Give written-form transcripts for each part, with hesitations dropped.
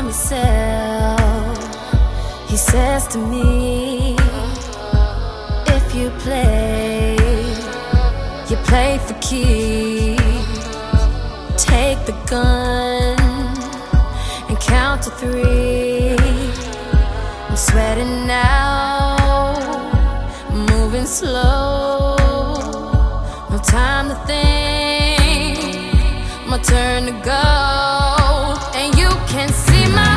yourself. He says to me, if you play for keeps. Take the gun and count to 3. I'm sweating now, moving slow. No time to think, my turn to go. And you can see my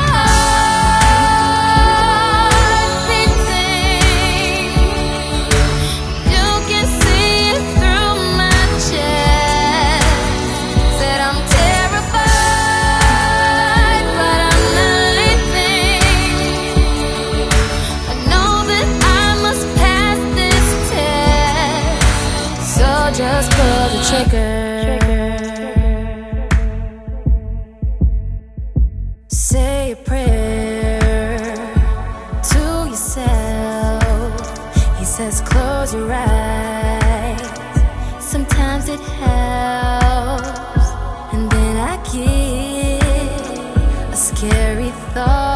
heart beating. You can see it through my chest. Said I'm terrified, but I'm not leaving. I know that I must pass this test, so just pull the trigger. Say a prayer to yourself. He says close your eyes, sometimes it helps. And then I get a scary thought.